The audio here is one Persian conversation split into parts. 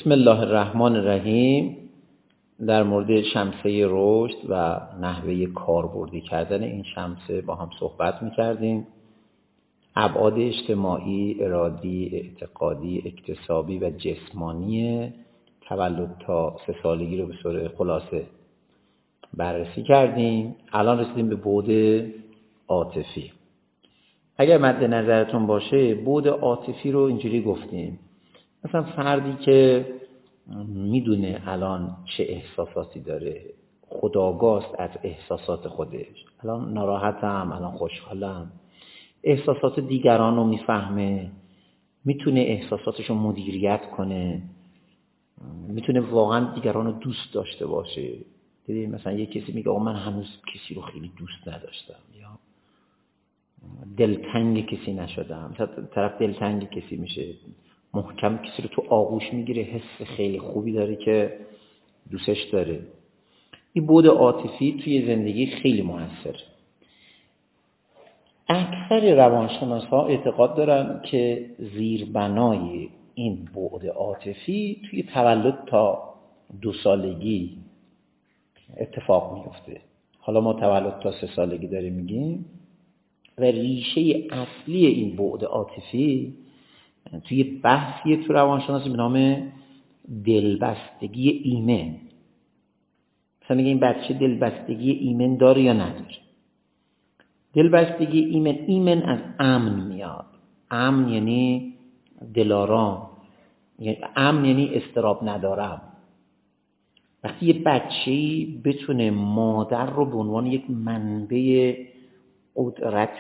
بسم الله الرحمن الرحیم. در مورد شمسه رشد و نحوه کاربردی کردن این شمسه با هم صحبت می‌کردیم. ابعاد اجتماعی، ارادی، اعتقادی، اکتسابی و جسمانی تولد تا 3 سالگی رو به صورت خلاصه بررسی کردیم. الان رسیدیم به بعد عاطفی. اگر مد نظرتون باشه بعد عاطفی رو اینجوری گفتیم، مثلا فردی که میدونه الان چه احساساتی داره، خودآگاست از احساسات خودش، الان ناراحتم، الان خوشحالم، احساسات دیگران رو میفهمه، میتونه احساساتش رو مدیریت کنه، میتونه واقعا دیگران رو دوست داشته باشه. دیدید مثلا یک کسی میگه آقا من هنوز کسی رو خیلی دوست نداشتم، یا دلتنگ کسی نشدم. طرف دلتنگ کسی میشه، محکم کسی رو تو آغوش میگیره، حس خیلی خوبی داره که دوستش داره. این بعد عاطفی توی زندگی خیلی موثر. اکثر روانشناسا اعتقاد دارن که زیربنای این بعد عاطفی توی تولد تا 2 سالگی اتفاق میفته. حالا ما تولد تا 3 سالگی داریم میگیم و ریشه اصلی این بعد عاطفی توی بحثی تو روانشناسی به نام دلبستگی ایمن. مثلا میگه این بچه دلبستگی ایمن داره یا نداره. دلبستگی ایمن از امن میاد. امن یعنی دلارام، یعنی امن یعنی اضطراب ندارم. وقتی یه بچه‌ای بتونه مادر رو به عنوان یک منبع قدرت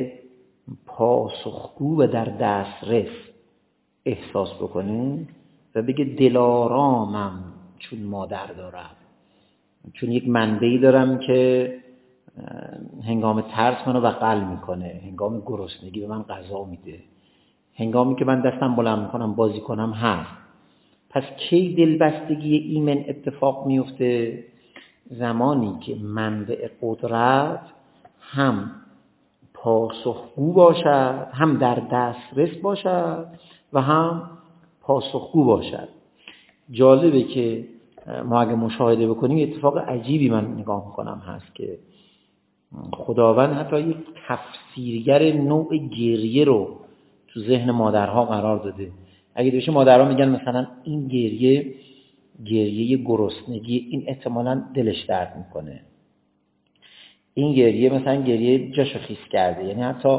پاسخگو و در دسترس احساس بکنه و بگه دلارامم چون مادر دارم، چون یک منبعی دارم که هنگام ترس منو بغل میکنه، هنگام گرسنگی به من غذا میده، هنگامی که من دستم بلند میکنم بازی کنم هست. پس کی دلبستگی ایمن اتفاق میفته؟ زمانی که منبع قدرت هم پاسخگو باشد، هم در دسترس باشد و هم پاسخگو باشد. جالبه که ما اگه مشاهده بکنیم اتفاق عجیبی من نگاه میکنم هست که خداوند حتی یک تفسیرگر نوع گریه رو تو ذهن مادرها قرار داده. اگه بشه مادرها میگن مثلا این گریه گرسنگی، این احتمالاً دلش درد میکنه. این گریه مثلا گریه جاشو خیس کرده. یعنی حتی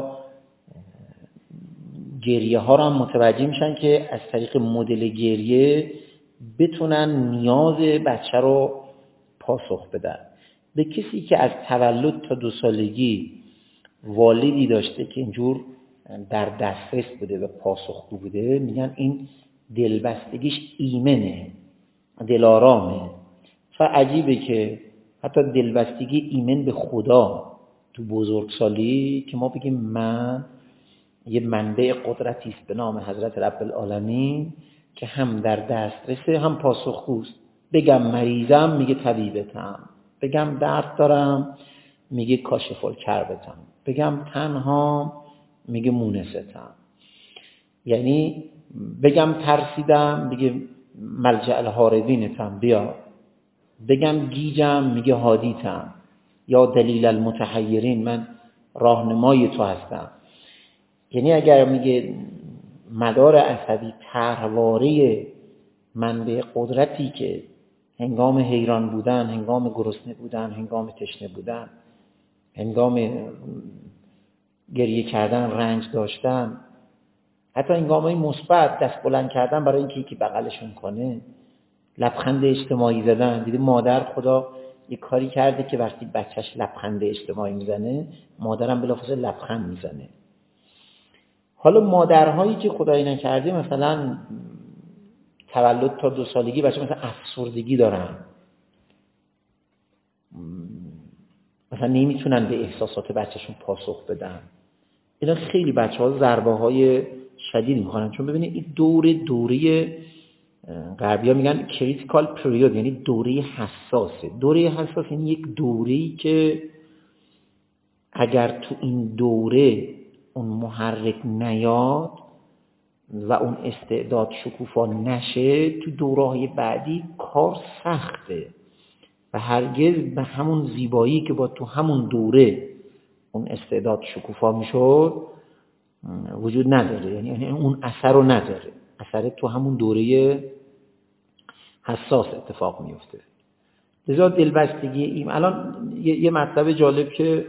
گریه ها رو هم متوجه میشن که از طریق مدل گریه بتونن نیاز بچه رو پاسخ بدن. به کسی که از تولد تا 2 سالگی والدی داشته که اینجور در دسترس بوده و پاسخگو بوده، میگن این دلبستگیش ایمنه، دلارامه. و عجیبه که حتی دلبستگی ایمن به خدا تو بزرگسالی که ما بگیم من یه منبع قدرتی است به نام حضرت رب العالمین که هم در دسترسه هم پاسخگوست. بگم مریضم میگه طبیبتم، بگم درد دارم میگه کاشف الکربتم، بگم تنها میگه مونستم، یعنی بگم ترسیدم میگه ملجأ الهاربینتم بیا، بگم گیجم میگه هادیتم، یا دلیل المتحیرین من راهنمای تو هستم. یعنی اگر میگه مدار عصبی طرحواره منبع قدرتی که هنگام حیران بودن، هنگام گرسنه بودن، هنگام تشنه بودن، هنگام گریه کردن، رنج داشتن، حتی هنگامای مثبت دست بلند کردن برای اینکه یکی بغلشون کنه، لبخند اجتماعی زدن. دیدی مادر خدا یک کاری کرده که وقتی بچهش لبخند اجتماعی میزنه مادرم بلافاصله لبخند میزنه. حالا مادرهایی که خدایی نکرده مثلا تولد تا 2 سالگی بچه مثلا افسردگی دارن، مثلا نمیتونن به احساسات بچهشون پاسخ بدن، اینا خیلی بچه‌ها ضربه‌های شدید می‌خورن. چون ببینید این دوره غربی‌ها میگن کریتیکال پریود، یعنی دوره حساسه. دوره حساس یعنی یک دوره‌ای که اگر تو این دوره اون محرک نیاد و اون استعداد شکوفا نشه، تو دوره‌های بعدی کار سخته و هرگز به همون زیبایی که با تو همون دوره اون استعداد شکوفا میشد وجود نداره. یعنی اون اثر رو نداره، اثر تو همون دوره حساس اتفاق میفته. لذا دلبستگی این الان یه مطلب جالب که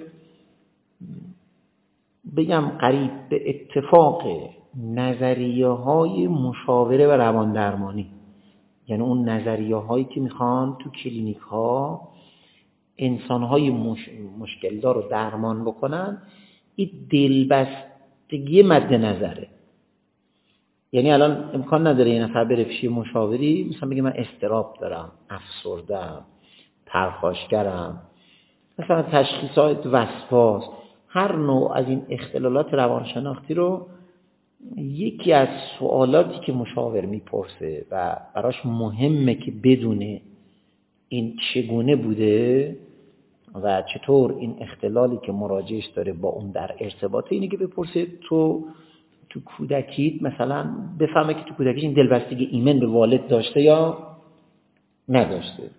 بگم قریب به اتفاق نظریه های مشاوره و روان درمانی، یعنی اون نظریه هایی که میخوان تو کلینیک ها انسان های مشکل دار رو درمان بکنن، این دلبستگی مد نظره. یعنی الان امکان نداره یه نفر بره پیش مشاوری مثلا بگه من اضطراب دارم، افسرده‌ام، پرخاشگرم، مثلا تشخیصات وسواس، هر نوع از این اختلالات روانشناختی رو یکی از سوالاتی که مشاور میپرسه و براش مهمه که بدونه این چگونه بوده و چطور این اختلالی که مراجعش داره با اون در ارتباطه، اینه که بپرسه تو کودکیت مثلا بفهمه که تو کودکیش این دلبستگی ایمن به والد داشته یا نداشته.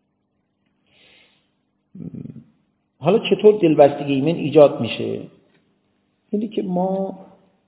حالا چطور دلبستگی ایمن ایجاد میشه؟ اینه که ما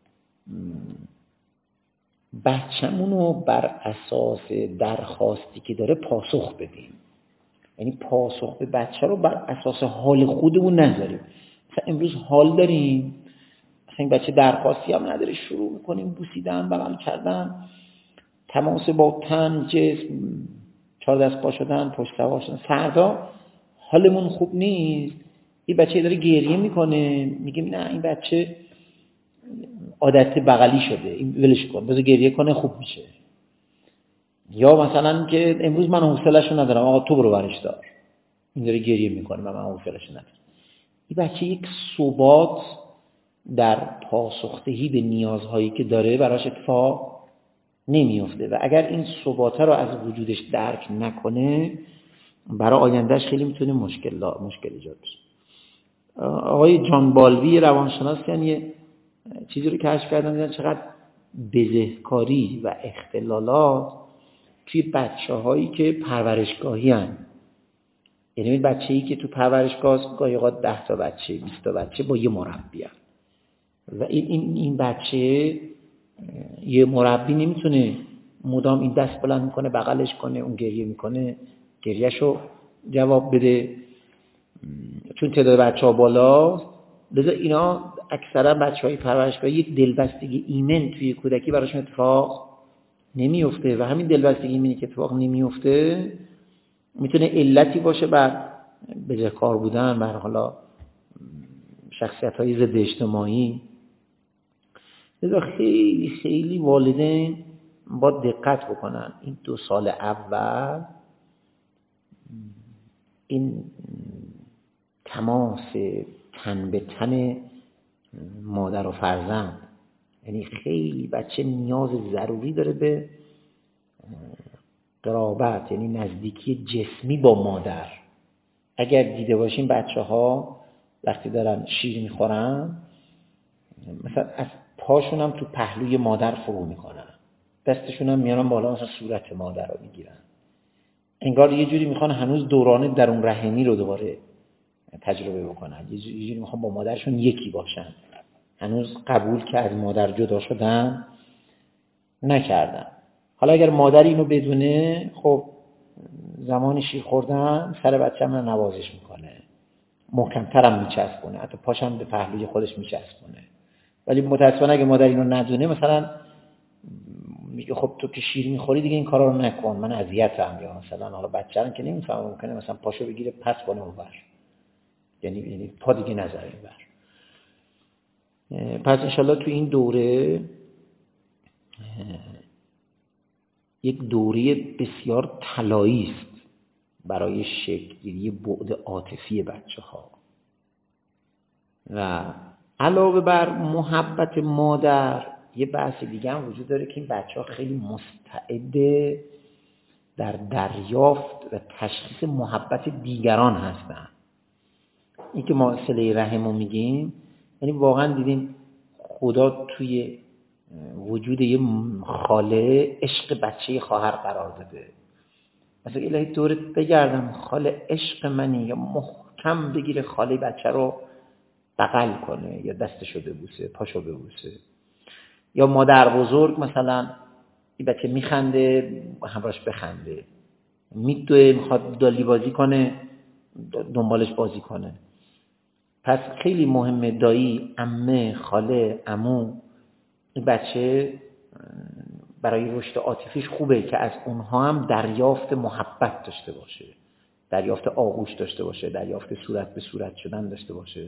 بچه‌مونو بر اساس درخواستی که داره پاسخ بدیم. یعنی پاسخ به بچه رو بر اساس حال خودمون نذاریم. مثلا امروز حال داریم، مثلا این بچه درخواستی هم نداره، شروع میکنیم بوسیدن، بغل کردن، تماس با تن، جسم، 4 دست پا شدن، پشت سوار شدن. فردا حالمون خوب نیست، این بچه داره گریه میکنه، میگیم نه این بچه عادت بغلی شده، این ولش کن، بذار گریه کنه خوب میشه. یا مثلا که امروز من حوصله‌شو ندارم، آقا تو برو برش دار، این داره گریه میکنه من حوصله‌شو ندارم. این بچه یک ثبات در پاسخدهی به نیازهایی که داره براش اتفاق نمیفته و اگر این ثبات رو از وجودش درک نکنه برای آیندهش خیلی میتونه مشکل ایجاد بشه. آقای جان بالوی روانشناس یه چیزی رو کشف کردن، دیدن چقدر بزهکاری و اختلالات توی بچه‌هایی که پرورشگاهی هستند. یعنی این بچه‌ای که تو پرورشگاه گاهی اوقات 10 تا بچه 20 تا بچه با یه مربی هست و این بچه یه مربی نمیتونه مدام این دست بلند میکنه بغلش کنه، اون گریه میکنه گریهشو جواب بده، چون تعداد بچه‌ها بالاست. لذا اینا اکثرا بچه‌های پرورشگاهی یک دلبستگی ایمن توی کودکی براشون اتفاق نمیفته و همین دلبستگی ایمنی که اتفاق نمیفته میتونه علتی باشه بر بزهکار بودن، بر حالا شخصیت‌های ضد اجتماعی. لذا خیلی خیلی والدین با دقت بکنن این 2 سال اول این تماس تن به تن مادر و فرزند، یعنی خیلی بچه نیاز ضروری داره به قرابت، یعنی نزدیکی جسمی با مادر. اگر دیده باشین بچه‌ها وقتی دارن شیر میخورن مثلا از پاشون هم تو پهلوی مادر فرو میکنن، دستشون هم میارن بالا مثلا صورت مادر رو میگیرن، انگار یه جوری میخوان هنوز دوران درون رحمی رو دوباره تجربه بکنن، یه جوری میخوان با مادرشون یکی باشن، هنوز قبول که از مادر جدا شدن نکردن. حالا اگر مادر اینو بدونه، خب زمان شیر خوردن سر بچه هم نوازش میکنه، محکمتر هم میچسبونه، حتی پاشم به پهلوی خودش میچسبونه. ولی متاسفانه اگه مادر اینو ندونه مثلا میگه خب تو که شیر میخوری دیگه این کارا رو نکن، من اذیتم، یا مثلا حالا بچه‌ام که نمیفهمه ممکنه مثلا پاشو بگیره پس کنه اونور، یعنی پا دیگه نذاره اینور. پس انشالله تو این دوره یک دوره بسیار طلایی است برای شکل‌گیری بعد عاطفی بچه‌ها و علاوه بر محبت مادر یه بحث دیگه هم وجود داره که این بچه‌ها خیلی مستعد در دریافت و تشخیص محبت دیگران هستن. این که ما صله رحم رو میگیم، یعنی واقعا دیدیم خدا توی وجود یه خاله عشق بچه خواهر قرار داده. مثلا الهی دورت بگردم خاله عشق منی، یا محکم بگیره خاله بچه رو بغل کنه یا دستشو ببوسه، پاشو ببوسه. یا مادر بزرگ مثلا این بچه میخنده همراهش بخنده، میدوه میخواد دالی بازی کنه دنبالش بازی کنه. پس خیلی مهمه دایی، عمه، خاله، عمو، این بچه برای رشد عاطفیش خوبه که از اونها هم دریافت محبت داشته باشه، دریافت آغوش داشته باشه، دریافت صورت به صورت شدن داشته باشه،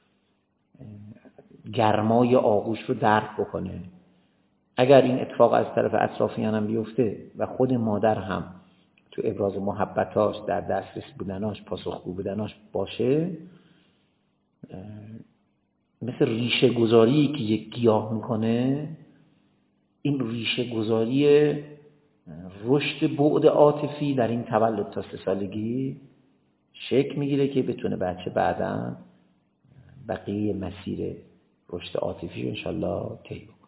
گرمای آغوش رو درک بکنه. اگر این اتفاق از طرف اطرافیان هم بیفته و خود مادر هم تو ابراز محبتاش، در دسترس بودناش، پاسخگو بودناش باشه، مثل ریشه گذاری که یک گیاه میکنه، این ریشه گذاری رشد بعد عاطفی در این تولد تا 3 سالگی شکل میگیره که بتونه بچه بعداً بقیه مسیر رشد عاطفی انشالله طی کنه.